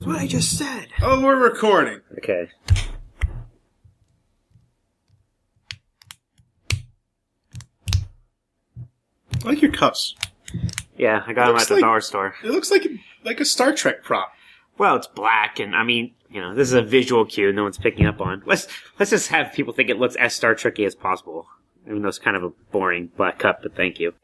That's what I just said. Oh, we're recording. Okay. I like your cups. Yeah, I got them at the dollar store. It looks like a Star Trek prop. Well, it's black, and I mean, this is a visual cue no one's picking up on. Let's just have people think it looks as Star Trek-y as possible. Even though it's kind of a boring black cup, but thank you.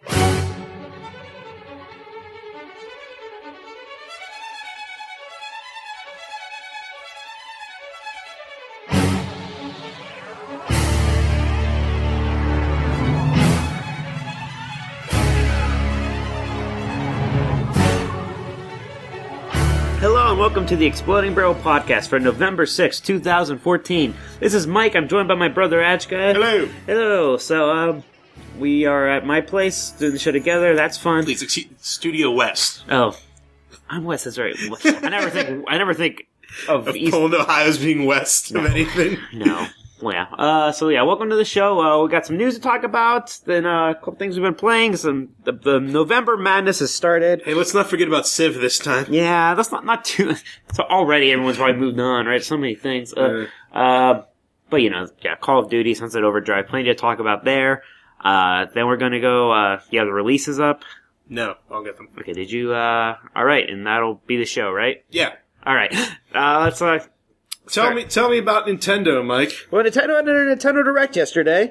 Welcome to the Exploding Barrel Podcast for November 6, 2014. This is Mike. I'm joined by my brother, Achka. Hello. Hello. So, we are at my place doing the show together. That's fun. Please, Studio West. Oh, I'm West. That's right. I never think of East. Poland, Ohio as being west of anything. No. Well, yeah. Welcome to the show. We got some news to talk about. Then a couple things we've been playing. The November Madness has started. Hey, let's not forget about Civ this time. Yeah, that's not too. So already everyone's probably moved on, right? So many things. But Call of Duty, Sunset Overdrive, plenty to talk about there. Then we're gonna go. The releases up. No, I'll get them. Okay, did you? All right, and that'll be the show, right? Yeah. All right. Let's. Tell me about Nintendo, Mike. Well, Nintendo had a Nintendo Direct yesterday.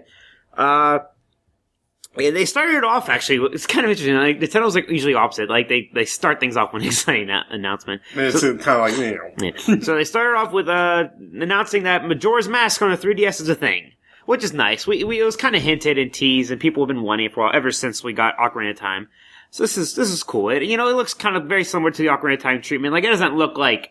They started it off, actually. It's kind of interesting. Like, Nintendo's usually opposite. Like, they start things off with an exciting announcement. It's kind of like, Yeah. So they started off with announcing that Majora's Mask on the 3DS is a thing, which is nice. It was kind of hinted and teased, and people have been wanting it for a while, ever since we got Ocarina of Time. So this is cool. It looks kind of very similar to the Ocarina of Time treatment. Like, it doesn't look like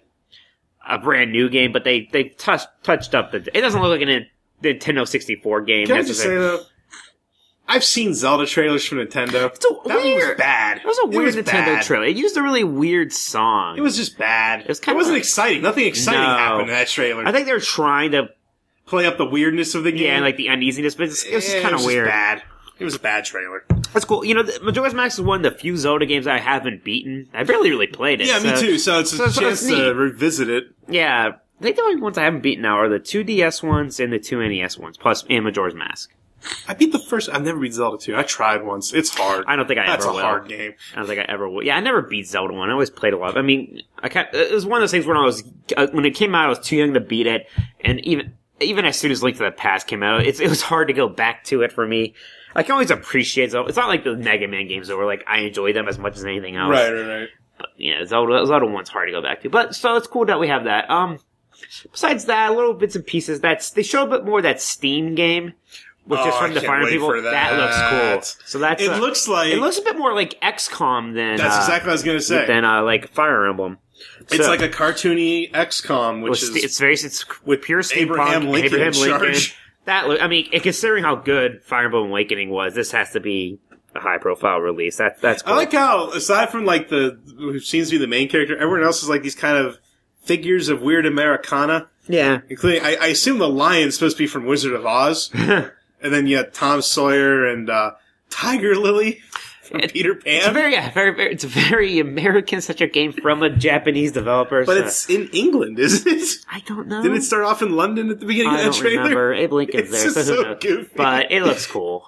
a brand new game, but they touched up it doesn't look like a Nintendo 64 game. Can I just say though, I've seen Zelda trailers from Nintendo. That was bad. It was a weird Nintendo trailer. It used a really weird song. It was just bad. It wasn't exciting. Nothing exciting happened in that trailer. I think they were trying to play up the weirdness of the game. Yeah, and like the uneasiness, but it was just kind of weird. Bad. It was a bad trailer. That's cool. Majora's Mask is one of the few Zelda games I haven't beaten. I barely really played it. Yeah, me too. So it's a chance to revisit it. Yeah. I think the only ones I haven't beaten now are the 2DS ones and the 2 NES ones, plus and Majora's Mask. I beat the first. I've never beat Zelda 2. I tried once. It's hard. I don't think I ever will. That's a hard game. I don't think I ever will. Yeah, I never beat Zelda 1. I always played a lot. I mean, it was one of those things when when it came out, I was too young to beat it, and even as soon as Link to the Past came out, it was hard to go back to it for me. I can always appreciate Zelda. It's not like the Mega Man games where I enjoy them as much as anything else. Right. But yeah, Zelda 1's hard to go back to. But so it's cool that we have that. Besides that, little bits and pieces. They show a bit more of that Steam game, which is from the Fire people. That looks cool. So that's it looks a bit more like XCOM than that's exactly what I was going to say. Than like Fire Emblem. It's like a cartoony XCOM, which is it's with pure steampunk. Abraham Lincoln in charge. Considering how good Fire Emblem Awakening was, this has to be a high-profile release. That's cool. I like how, aside from who seems to be the main character, everyone else is like these kind of figures of weird Americana. Yeah. Including, I assume the lion's supposed to be from Wizard of Oz. And then you have Tom Sawyer and Tiger Lily from Peter Pan. It's a very American-centric game from a Japanese developer. But it's in England, isn't it? I don't know. Didn't it start off in London at the beginning of that trailer? I don't remember. Abe Lincoln's there. It's so goofy. But it looks cool.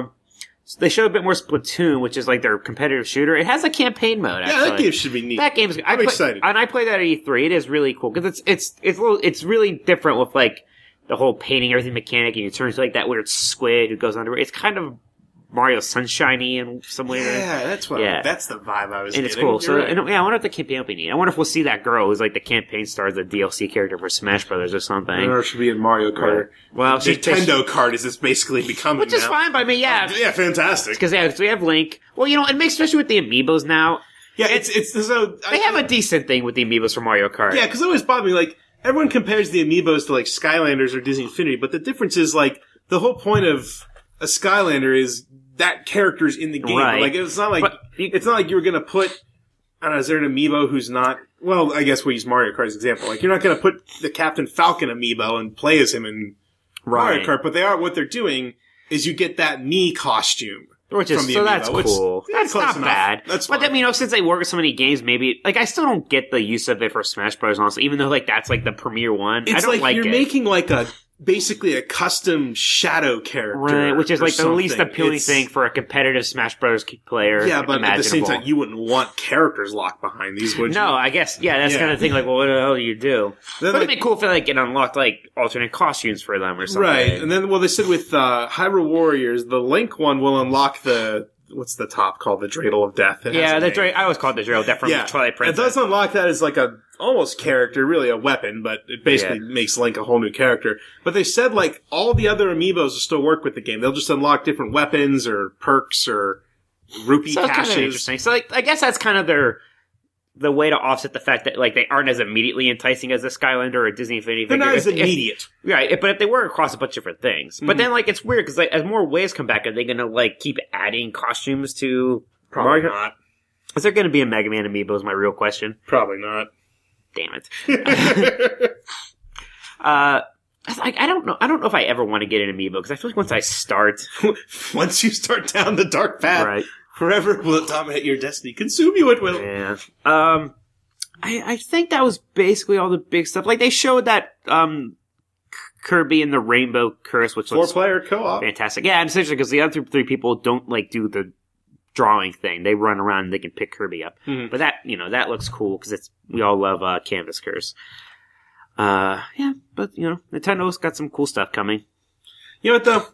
So they showed a bit more Splatoon, which is like their competitive shooter. It has a campaign mode, actually. Yeah, that game should be neat. I'm excited. And I played that at E3. It is really cool, because it's really different with the whole painting everything mechanic, and you turn into that weird squid who goes under. It's kind of Mario Sunshiny in some way. Yeah, that's the vibe I was getting. And it's cool. So, right. I wonder if the campaign will be neat. I wonder if we'll see that girl who's the campaign star, the DLC character for Smash Brothers or something. Or it should be in Mario Kart. Right. Well, Nintendo Kart is this basically becoming which is now. fine by me, yeah. Yeah, fantastic. Because we have Link. Well, it makes, especially with the amiibos now. Yeah, it's so... They have a decent thing with the amiibos for Mario Kart. Yeah, because it always bothered me, everyone compares the amiibos to, Skylanders or Disney Infinity, but the difference is, the whole point of a Skylander is that character's in the game. Right. It's not like you were going to put... I don't know, is there an amiibo who's not... Well, I guess we'll use Mario Kart as an example. You're not going to put the Captain Falcon amiibo and play as him in Mario Kart, but what they're doing is you get that Mii costume. Which is, from the so Amiibo. that's cool. That's close not enough. bad. That's But fine. then, since they work with so many games, maybe, I still don't get the use of it for Smash Bros. Honestly, even though, that's, the premier one. I It's don't like you're it. making, basically a custom shadow character. Right, which is, or the least something. appealing It's- thing for a competitive Smash Bros. Player. Yeah, but at the same imaginable. time, you wouldn't want characters locked behind these, would you? No, I guess, that's Yeah. kind of thing, what the hell do you do? Then, But it'd be cool if it unlocked, alternate costumes for them or something. right, and then, they said with Hyrule Warriors, the Link one will unlock what's the top called? The Dreidel of Death. It has Yeah, a name. I always call it the Dreidel Death from Twilight It Princess. does unlock that as a almost character, really a weapon, but it basically makes Link a whole new character. But they said all the other amiibos will still work with the game. They'll just unlock different weapons or perks or rupee So it's kind of caches. interesting. So I guess that's kind of the way to offset the fact that they aren't as immediately enticing as the Skylander or Disney Infinity They're figure. not as immediate. Right, but if they work across a bunch of different things. But then it's weird because as more waves come back, are they going to keep adding costumes to? Probably Mario? not. Is there going to be a Mega Man amiibo? Is my real question. Probably not. Damn it. I don't know. I don't know if I ever want to get an amiibo because I feel like once I start, Once you start down the dark path, right? forever will it dominate your destiny. Consume you it will. Yeah. I think that was basically all the big stuff. They showed that Kirby and the Rainbow Curse, which looks 4-player co-op. fantastic. Yeah, and essentially because the other three people don't do the drawing thing. They run around and they can pick Kirby up. Mhm. But that looks cool because we all love Canvas Curse. Yeah, but Nintendo's got some cool stuff coming. You know what, though?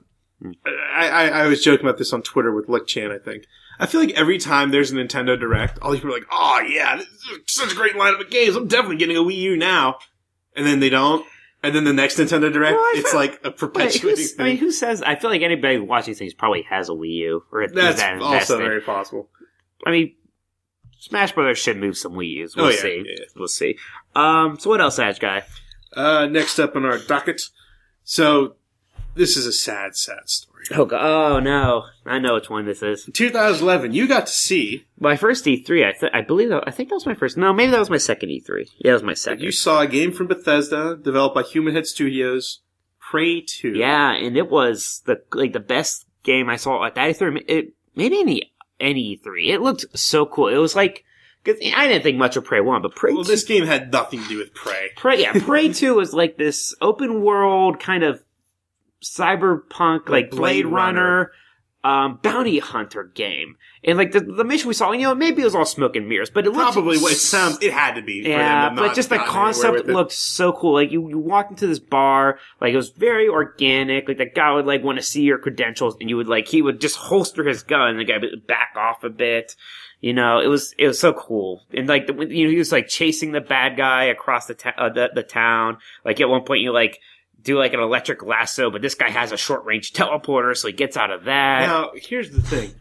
I was joking about this on Twitter with Lick Chan, I think. I feel like every time there's a Nintendo Direct, all these people are like, oh yeah, this is such a great lineup of games, I'm definitely getting a Wii U now. And then they don't. And then the next Nintendo Direct, Well, it's like a perpetuating thing. who says? I feel like anybody watching things probably has a Wii U. Or That's that also invested. very possible. I mean, Smash Brothers should move some Wii U's. We'll see. Yeah. We'll see. So what else, Edge Guy? Next up on our docket. So, this is a sad story. Oh no, I know which one this is. In 2011, you got to see, My first E3, I believe I think that was my first. No, maybe that was my second E3. Yeah, that was my second. you saw a game from Bethesda, developed by Human Head Studios, Prey 2. Yeah, and it was the best game I saw at that E3. Maybe any E3. It looked so cool. It was because I didn't think much of Prey 1, but Prey 2. Well, this game had nothing to do with Prey. Prey 2 was this open world kind of cyberpunk, Like Blade Blade Runner, bounty hunter game. And the mission we saw, maybe it was all smoke and mirrors, but it looked Probably what it had to be. For yeah, them to but not just the gotten anywhere concept with it. looked so cool. You walked into this bar, it was very organic. The guy would want to see your credentials, and you would he would just holster his gun, and the guy would back off a bit. It was so cool. And he was chasing the bad guy across the town. At one point you do an electric lasso, but this guy has a short range teleporter, so he gets out of that. Now, here's the thing.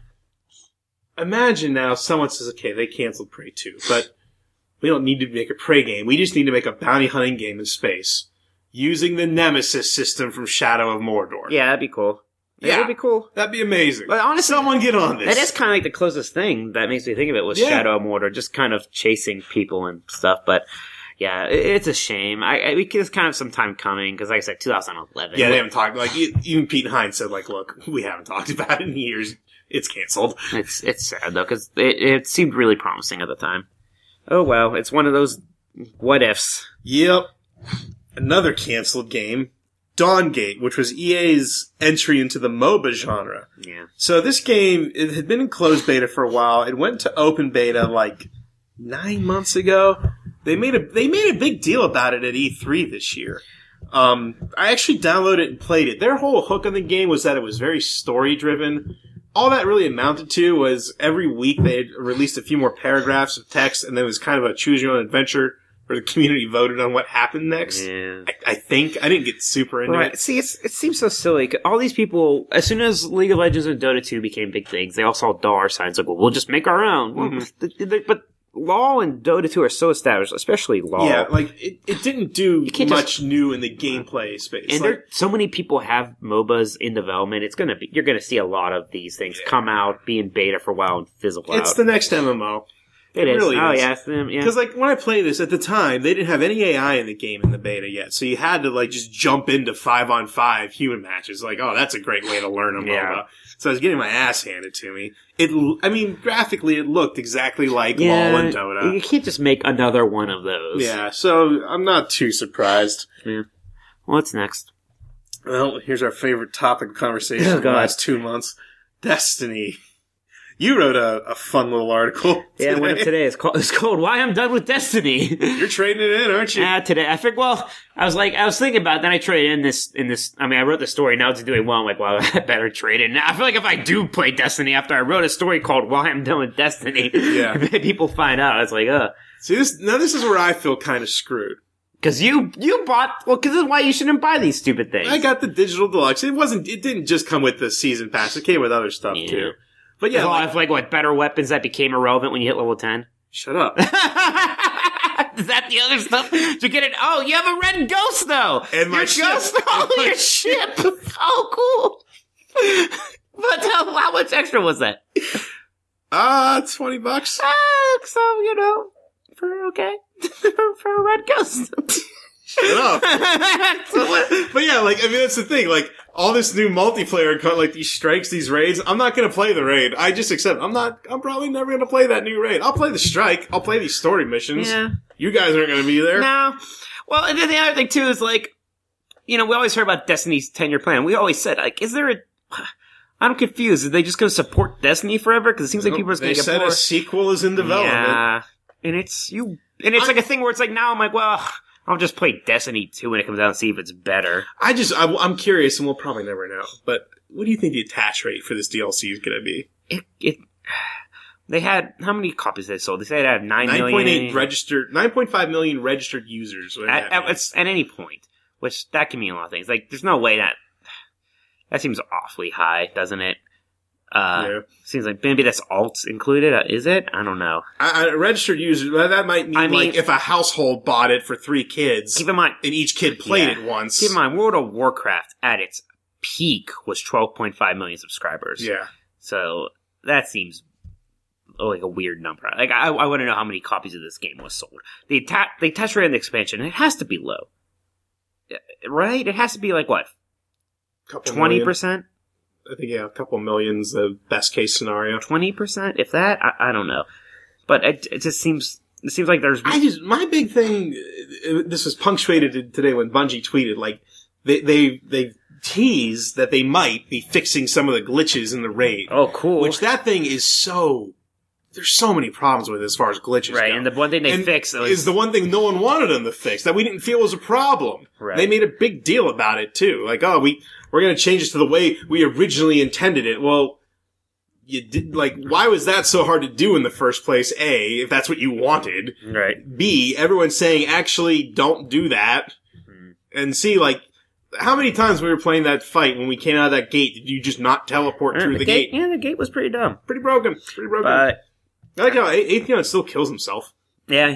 Imagine now someone says, okay, they canceled Prey 2, but we don't need to make a Prey game. We just need to make a bounty hunting game in space using the Nemesis system from Shadow of Mordor. Yeah, that'd be cool. Yeah. That'd be cool. That'd be amazing. But honestly, someone get on this. That is kind of the closest thing that makes me think of it was Yeah. Shadow of Mordor, just kind of chasing people and stuff. But yeah, it's a shame. It's kind of some time coming because, like I said, 2011. Yeah, they haven't talked. Even Pete Hines said, look, we haven't talked about it in years. It's canceled. It's sad though because it seemed really promising at the time. Oh well, it's one of those what ifs. Yep. Another canceled game, Dawngate, which was EA's entry into the MOBA genre. Yeah. So this game, it had been in closed beta for a while. It went to open beta 9 months ago. They made a big deal about it at E3 this year. I actually downloaded it and played it. Their whole hook on the game was that it was very story driven. All that really amounted to was every week they had released a few more paragraphs of text, and then it was kind of a choose your own adventure where the community voted on what happened next. Yeah. I think. I didn't get super into Right. it. See, it seems so silly. All these people, as soon as League of Legends and Dota 2 became big things, they all saw dollar signs well, we'll just make our own. Mm-hmm. But LoL and Dota 2 are so established, especially LoL. Yeah, it didn't do can't much new in the gameplay space. And there, so many people have MOBAs in development. You're gonna see a lot of these things come out, be in beta for a while, and fizzle out. It's the next MMO. It is. really Oh, is. yeah. Because, like, when I played this, at the time, they didn't have any AI in the game in the beta yet. So you had to, like, just jump into 5-on-5 human matches. Like, oh, that's a great way to learn a MOBA. Yeah. So I was getting my ass handed to me. Graphically, it looked exactly like LoL and Dota. You can't just make another one of those. Yeah, so I'm not too surprised. Yeah. What's next? Well, here's our favorite topic of conversation Oh, for the God. last 2 months. Destiny. You wrote a fun little article Yeah, today. one of today. It's called Why I'm Done with Destiny. You're trading it in, aren't you? Today. I figured, I was thinking about it, then I traded in this, I wrote the story, now it's doing well, I'm like, well, I better trade it. Now, I feel like if I do play Destiny after I wrote a story called Why I'm Done with Destiny, Yeah. people find out, it's like, See, this is where I feel kind of screwed. Cause you bought, cause this is why you shouldn't buy these stupid things. I got the digital deluxe. It didn't just come with the season pass. It came with other stuff Yeah. too. But yeah, I have what, better weapons that became irrelevant when you hit level 10? shut up. Is that the other stuff? To get it? Oh, you have a red ghost though. And my your ship. ghost, your ship. Oh, cool. But how much extra was that? $20. So for okay, for a red ghost. Shut up. So what? But yeah, that's the thing. Like, all this new multiplayer, like these strikes, these raids, I'm not gonna play the raid. I just accept. I'm probably never gonna play that new raid. I'll play the strike. I'll play these story missions. Yeah. You guys aren't gonna be there. No. Well, and then the other thing too is we always heard about Destiny's 10-year plan. We always said, is there I'm confused. Are they just going to support Destiny forever? Because it seems like people are just going to get They said more. a sequel is in development. Yeah. And it's like a thing where it's like now I'm like, well, I'll just play Destiny 2 when it comes out and see if it's better. I'm curious, and we'll probably never know. But what do you think the attach rate for this DLC is going to be? They had, how many copies they sold? They said it had 9 million. 9.5 million registered users. At any point. Which, that can mean a lot of things. Like, there's no way that seems awfully high, doesn't it? Yeah. Seems like maybe that's alts included. Is it? I don't know. Registered users, that might mean, like, if a household bought it for 3 kids, keep in mind, and each kid played it once. Keep in mind, World of Warcraft at its peak was 12.5 million subscribers. Yeah. So, that seems like a weird number. Like, I want to know how many copies of this game was sold. The attach rate in the expansion, it has to be low. Right? It has to be like, what? 20%? I think, yeah, a couple millions, the best case scenario. 20%? If that? I don't know. But it just seems... It seems like there's... My big thing... This was punctuated today when Bungie tweeted, like, they teased that they might be fixing some of the glitches in the raid. Oh, cool. Which that thing is so... There's so many problems with it as far as glitches right, go. and the one thing they fixed... is the one thing no one wanted them to fix, that we didn't feel was a problem. Right. They made a big deal about it, too. Like, oh, we're going to change this to the way we originally intended it. Well, you did, like, why was that so hard to do in the first place? A, if that's what you wanted. Right. B, everyone's saying, actually, don't do that. Mm-hmm. And C, like, how many times we were playing that fight when we came out of that gate, did you just not teleport through the gate? Yeah, the gate was pretty dumb. Pretty broken. But... I like how Atheon still kills himself. Yeah.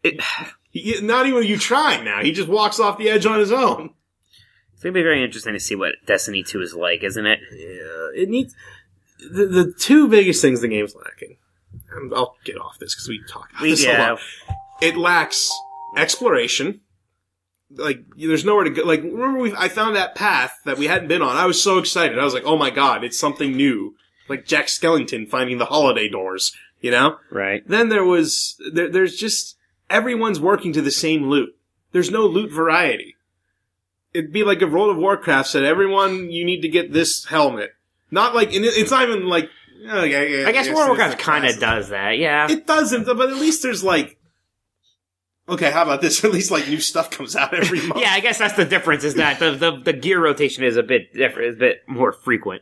Not even you trying now. He just walks off the edge on his own. It's going to be very interesting to see what Destiny 2 is like, isn't it? Yeah. It needs... The two biggest things the game's lacking... I'll get off this because we talked about this a lot. It lacks exploration. Like, there's nowhere to go. Like, remember I found that path that we hadn't been on. I was so excited. I was like, oh my god, it's something new. Like Jack Skellington finding the holiday doors. You know? Right. Then there's just, everyone's working to the same loot. There's no loot variety. It'd be like if World of Warcraft said, everyone, you need to get this helmet. Not like, and it's not even like, I guess World of Warcraft kind of does that, yeah. It doesn't, but at least there's like, okay, how about this? At least like new stuff comes out every month. Yeah, I guess that's the difference, is that the gear rotation is a bit different, is a bit more frequent.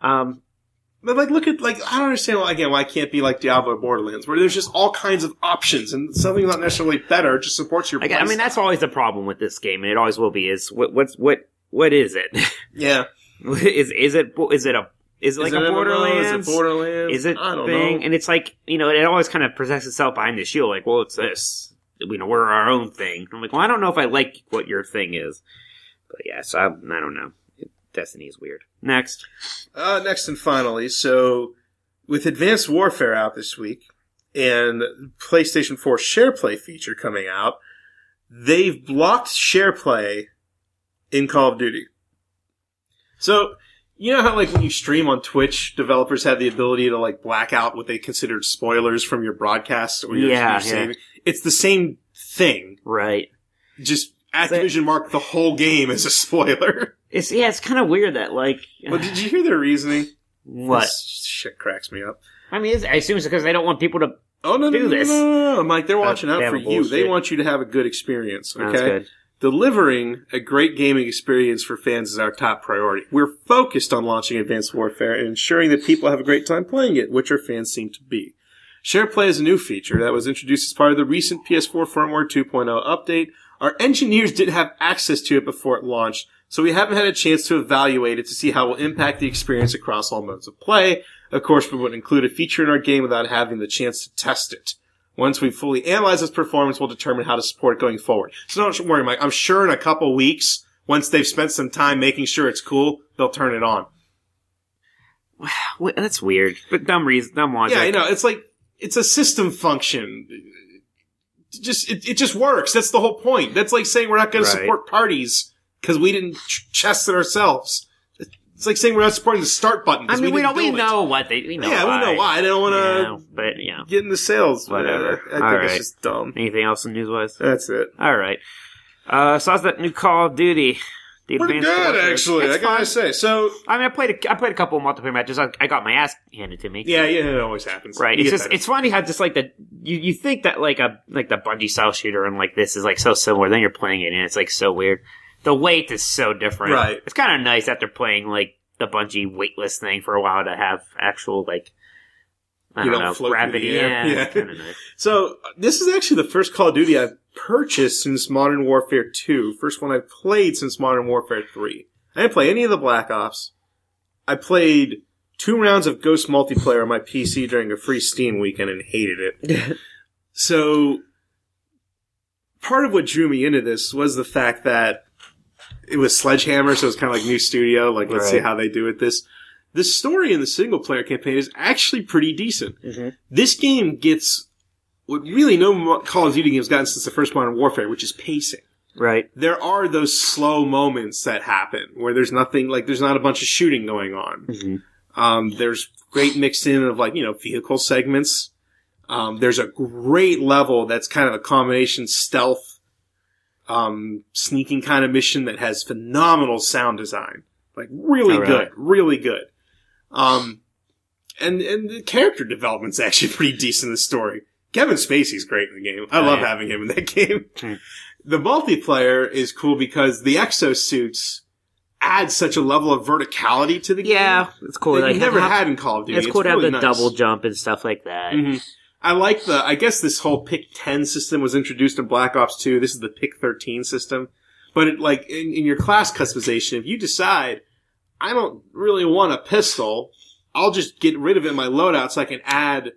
But like, look at, like, I don't understand why it can't be like Diablo or Borderlands, where there's just all kinds of options, and something not necessarily better just supports your I mean, that's always the problem with this game, and it always will be, is what is it? Yeah. Is it like a Borderlands? Is it Borderlands? Is it I don't thing? know. And it's like, it always kind of presents itself behind the shield, like, well, it's this. We're our own thing. I'm like, well, I don't know if I like what your thing is. But yeah, so I don't know. Destiny is weird. Next and finally, so with Advanced Warfare out this week, and PlayStation 4 SharePlay feature coming out, they've blocked SharePlay in Call of Duty. So, you know how like when you stream on Twitch, developers have the ability to like black out what they considered spoilers from your broadcast or your saving? It's the same thing. Right. Just Activision marked the whole game as a spoiler. It's kind of weird that like... Well, did you hear their reasoning? What? This shit cracks me up. I mean, I assume it's because they don't want people to do this. No, Mike, they're watching out for you. bullshit. They want you to have a good experience, okay? That's good. Delivering a great gaming experience for fans is our top priority. We're focused on launching Advanced Warfare and ensuring that people have a great time playing it, which our fans seem to be. SharePlay is a new feature that was introduced as part of the recent PS4 firmware 2.0 update. Our engineers didn't have access to it before it launched, so we haven't had a chance to evaluate it to see how it will impact the experience across all modes of play. Of course, we wouldn't include a feature in our game without having the chance to test it. Once we've fully analyzed its performance, we'll determine how to support it going forward. So don't worry, Mike. I'm sure in a couple weeks, once they've spent some time making sure it's cool, they'll turn it on. That's weird. But dumb logic. Yeah, I know. It's like, it's a system function. It just works. That's the whole point. That's like saying we're not going to support parties because we didn't test it ourselves. It's like saying we're not supporting the start button. I mean, we know why. we know why. They don't want to get into sales. Whatever. I think it's just dumb. Anything else in news-wise? That's it. All right. So how's that new Call of Duty? Pretty good, actually. I gotta say. So, I mean, I played a couple of multiplayer matches. I got my ass handed to me. Yeah, it always happens. Right. It's funny how just like you think that like the Bungie style shooter and like this is like so similar. Then you're playing it and it's like so weird. The weight is so different. Right. It's kind of nice after playing like the Bungie weightless thing for a while to have actual like I don't know gravity. Yeah. Kind of nice. So this is actually the first Call of Duty I've purchased since Modern Warfare 2. First one I've played since Modern Warfare 3. I didn't play any of the Black Ops. I played 2 rounds of Ghost multiplayer on my PC during a free Steam weekend and hated it. So part of what drew me into this was the fact that it was Sledgehammer, so it was kind of like new studio. Like, let's see how they do with this. The story in the single-player campaign is actually pretty decent. Mm-hmm. This game gets what really no Call of Duty game has gotten since the first Modern Warfare, which is pacing. Right. There are those slow moments that happen where there's nothing, like there's not a bunch of shooting going on. Mm-hmm. There's great mixed in of like, vehicle segments. There's a great level that's kind of a combination stealth, sneaking kind of mission that has phenomenal sound design. Like really good. And the character development's actually pretty decent in the story. Kevin Spacey's great in the game. I love having him in that game. The multiplayer is cool because the exosuits add such a level of verticality to the game. Yeah, it's cool. That you never had in Call of Duty. It's cool to have really the double jump and stuff like that. Mm-hmm. I like I guess this whole pick 10 system was introduced in Black Ops 2. This is the pick 13 system. But in your class customization, if you decide, I don't really want a pistol, I'll just get rid of it in my loadout so I can add,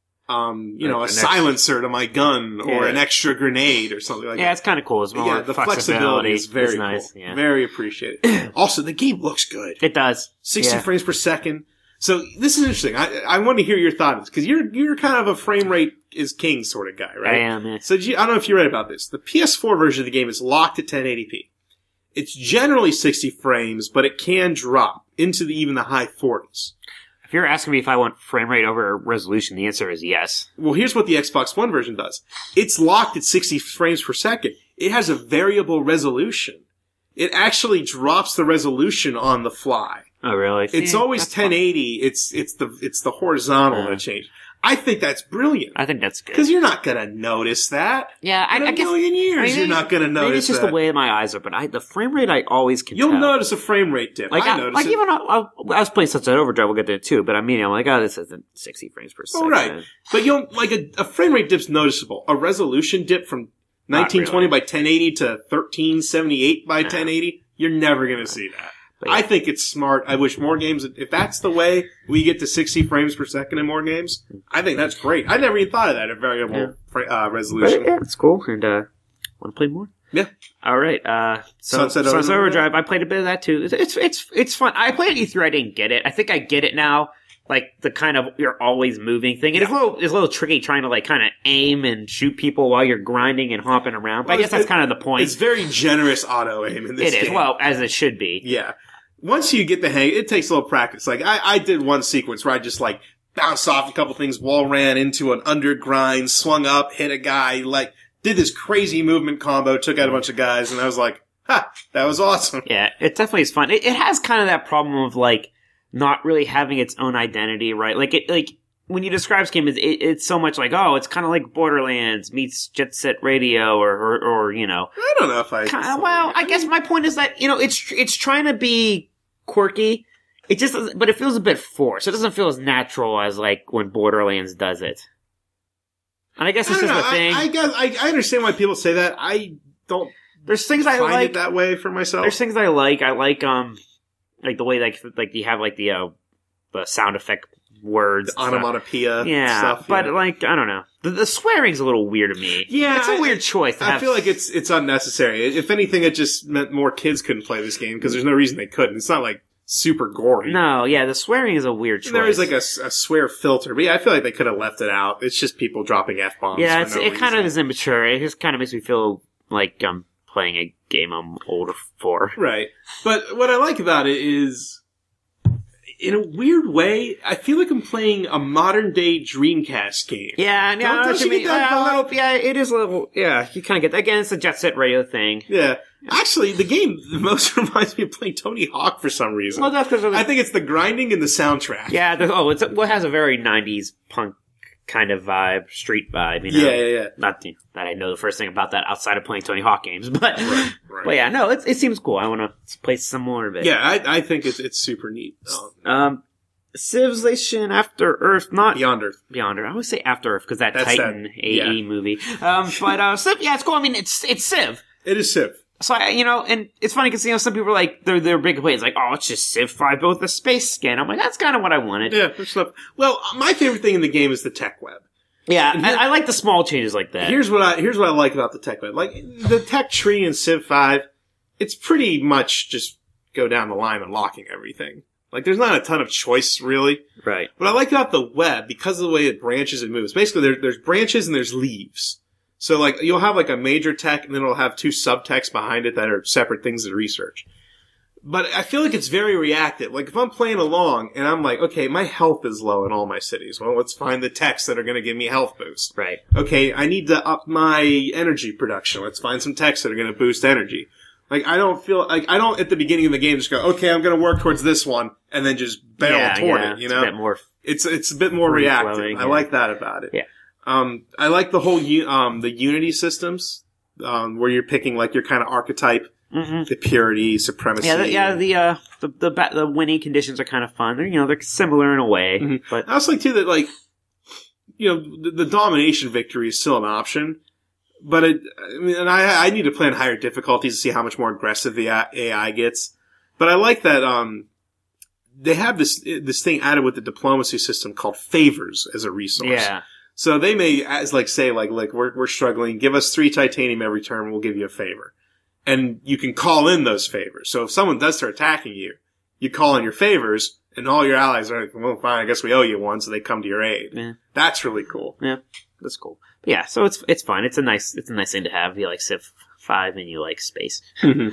a silencer to my gun or an extra grenade or something like that. Yeah, it's kind of cool. It's more the flexibility is very nice. Cool. Yeah. Very appreciated. Also, the game looks good. It does. 60 frames per second. So this is interesting. I want to hear your thoughts because you're kind of a frame rate is king sort of guy, right? I am. Yeah. So I don't know if you read about this. The PS4 version of the game is locked at 1080p. It's generally 60 frames, but it can drop into even the high 40s. If you're asking me if I want frame rate over resolution, the answer is yes. Well, here's what the Xbox One version does. It's locked at 60 frames per second. It has a variable resolution. It actually drops the resolution on the fly. Oh, really? It's always 1080. Fun. It's the horizontal that changes. I think that's brilliant. I think that's good. Because you're not going to notice that. Yeah, I guess. In a million years, you're not going to notice that. Maybe it's just the way my eyes are, but the frame rate I always can tell. You'll notice a frame rate dip. I notice it. Even I was playing Sunset Overdrive, we'll get there too, but I'm like, this isn't 60 frames per second. Oh, right. But a frame rate dip's noticeable. A resolution dip from 1920 by 1080 to 1378 by 1080, you're never going to see that. I think it's smart. I wish more games, if that's the way we get to 60 frames per second in more games, I think that's great. I never even thought of that, a variable resolution. Yeah, it's cool. And, want to play more? Yeah. All right. Sunset Overdrive. I played a bit of that too. It's fun. I played E3. I didn't get it. I think I get it now. like the kind of you're always moving thing. And it's a little tricky trying to like kind of aim and shoot people while you're grinding and hopping around. But I guess that's kind of the point. It's very generous auto aim in this game. It is, well, as it should be. Yeah. Once you get the hang, it takes a little practice. Like I did one sequence where I just like bounced off a couple things, wall ran into an undergrind, swung up, hit a guy, like did this crazy movement combo, took out a bunch of guys, and I was like, ha, that was awesome. Yeah, it definitely is fun. It has kind of that problem of like not really having its own identity, right? Like when you describe this game, it's so much like, oh, it's kind of like Borderlands meets Jet Set Radio, or you know. I don't know if I guess my point is that, you know, it's trying to be quirky. It just doesn't, but it feels a bit forced. It doesn't feel as natural as like when Borderlands does it. And I guess this is the thing. I guess I understand why people say that. I don't. There's things I find like it that way for myself. There's things I like. I like the way like you have like the sound effect words, the onomatopoeia, yeah. stuff. But like I don't know, the swearing's a little weird to me. Yeah, it's a weird choice. I feel like it's unnecessary. If anything, it just meant more kids couldn't play this game because there's no reason they couldn't. It's not like super gory. No, yeah, the swearing is a weird choice. There is like a swear filter, but yeah, I feel like they could have left it out. It's just people dropping F-bombs. Yeah, it kind of is immature. It just kind of makes me feel like I'm playing a game I'm older for. Right. But what I like about it is, in a weird way, I feel like I'm playing a modern day Dreamcast game. Yeah, don't you get that vibe? Yeah, it is a little, yeah, you kind of get that. Again, it's a Jet Set Radio thing. Yeah. Actually, the game the most reminds me of playing Tony Hawk for some reason. Well, that's because I think it's the grinding and the soundtrack. Yeah, it has a very 90s punk kind of vibe, street vibe, you know? Yeah. Not that I know the first thing about that outside of playing Tony Hawk games, but right. But yeah, no, it seems cool. I want to play some more of it. Yeah, I think it's super neat. Civilization After Earth, not Beyond Earth. Beyond Earth. I always say After Earth because that's Titan AE movie. But Civ, yeah, it's cool. I mean, it's Civ. It is Civ. So and it's funny because some people are like they're big complaints like, oh, it's just Civ 5 but with a space skin. I'm like, that's kind of what I wanted. Yeah, well, my favorite thing in the game is the tech web. Yeah, I like the small changes like that. Here's what I like about the tech web. Like the tech tree in Civ 5, it's pretty much just go down the line unlocking everything. Like there's not a ton of choice really. Right. But I like about the web because of the way it branches and moves. Basically, there's branches and there's leaves. So like you'll have like a major tech and then it'll have two subtechs behind it that are separate things to research. But I feel like it's very reactive. Like if I'm playing along and I'm like, okay, my health is low in all my cities. Well, let's find the techs that are going to give me health boost. Right. Okay, I need to up my energy production. Let's find some techs that are going to boost energy. Like I don't at the beginning of the game just go, okay, I'm going to work towards this one and then just barrel toward it, you know? It's a bit more it's a bit more reactive. Yeah. I like that about it. Yeah. I like the whole the Unity systems where you're picking like your kind of archetype, the purity, supremacy. The winning conditions are kind of fun. They're similar in a way, but I also like too that like the domination victory is still an option, but I need to play on higher difficulties to see how much more aggressive the AI gets. But I like that they have this thing added with the diplomacy system called favors as a resource. Yeah. So they may say we're struggling, give us 3 titanium every turn, we'll give you a favor. And you can call in those favors. So if someone does start attacking you, you call in your favors, and all your allies are like, well, fine, I guess we owe you one, so they come to your aid. Yeah. That's really cool. Yeah, that's cool. But yeah, so it's fun. It's a nice thing to have. You like Civ 5 and you like space.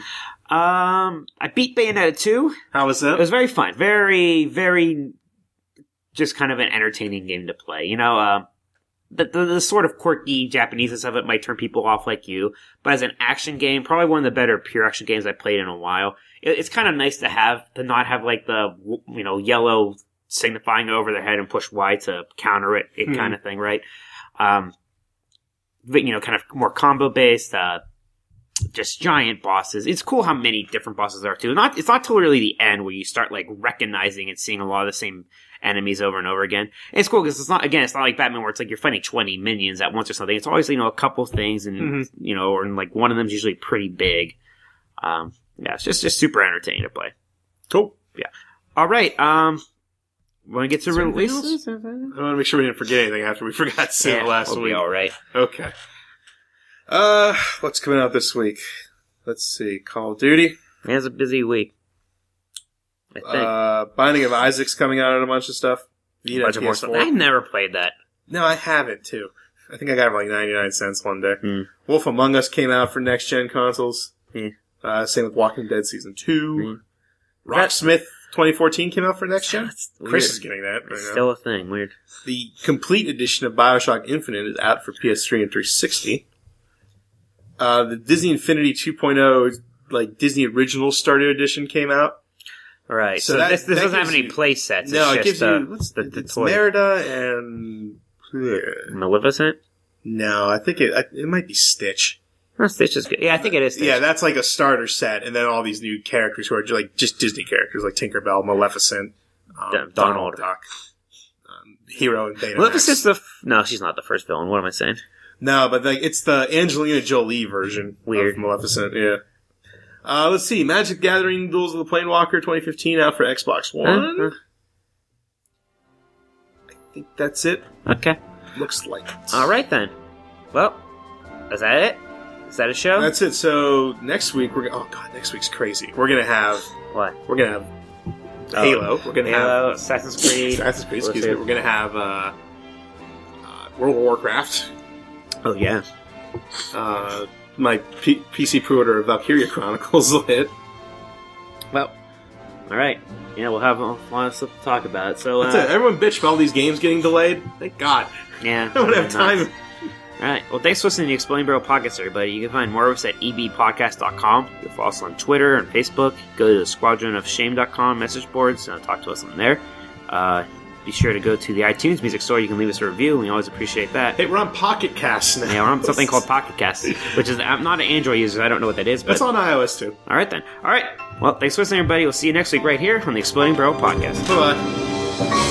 I beat Bayonetta 2. How was that? It was very fun. Very, very just kind of an entertaining game to play. The sort of quirky Japaneseness of it might turn people off like you, but as an action game, probably one of the better pure action games I've played in a while. It's kind of nice to not have like the, yellow signifying over their head and push Y to counter it kind of thing, right? But, kind of more combo based, just giant bosses. It's cool how many different bosses there are too. It's not till really the end where you start like recognizing and seeing a lot of the same enemies over and over again. And it's cool because it's not like Batman where it's like you're fighting 20 minions at once or something. It's always, a couple things and, or like one of them's usually pretty big. It's just super entertaining to play. Cool. Yeah. All right. Want to get to releases? I want to make sure we didn't forget anything after we forgot Civ last week. All right. Okay. What's coming out this week? Let's see. Call of Duty. It was a busy week. I think. Binding of Isaac's coming out and a bunch of stuff. Vita Legend of PS4. Warsaw. I never played that. No, I have it too. I think I got it for like 99 cents one day. Hmm. Wolf Among Us came out for next-gen consoles. Hmm. Same with Walking Dead Season 2. Hmm. Rocksmith 2014 came out for next-gen. That's Chris weird. is getting that right It's now. still a thing. Weird. The complete edition of Bioshock Infinite is out for PS3 and 360. The Disney Infinity 2.0, like Disney Original Starter Edition came out. All right. So So, that- this that doesn't have gives any you- play sets. No, it's it gives just, you the it's toy. Merida and Maleficent? no, I think it might be Stitch. Oh, Stitch is good. Yeah, I think it is Stitch. Yeah, that's like a starter set, and then all these new characters who are like just Disney characters, like Tinkerbell, Maleficent, Donald Duck, Hero, and Betamax. Maleficent's no, she's not the first villain. What am I saying? No, but like it's the Angelina Jolie version Weird. of Maleficent. Yeah. Let's see. Magic Gathering Duels of the Planewalker 2015 out for Xbox One. I think that's it. Okay. Looks like it. All right then. Well, is that it? Is that a show? That's it. So next week next week's crazy. We're gonna have What? Halo. We're gonna Halo, have Assassin's Creed. Assassin's Creed. Let's Excuse see. me. We're gonna have World of Warcraft. Oh yeah. My PC pre-order of Valkyria Chronicles will hit. Well, all right. Yeah, we'll have a lot of stuff to talk about. So That's it. Everyone bitched about all these games getting delayed. Thank God. yeah, I don't have time. All right. Well, thanks for listening to the Exploding Barrel Podcast, everybody. You can find more of us at ebpodcast.com. You can follow us on Twitter and Facebook. Go to squadronofshame.com message boards and talk to us on there. Be sure to go to the iTunes Music Store. You can leave us a review. We always appreciate that. Hey, we're on Pocket Cast now. Yeah, we're on something called Pocket Cast, which is I'm not an Android user. I don't know what that is. But That's on iOS too. all right then. All right. Well, thanks for listening, everybody. We'll see you next week right here on the Exploding Barrel Podcast. Bye bye.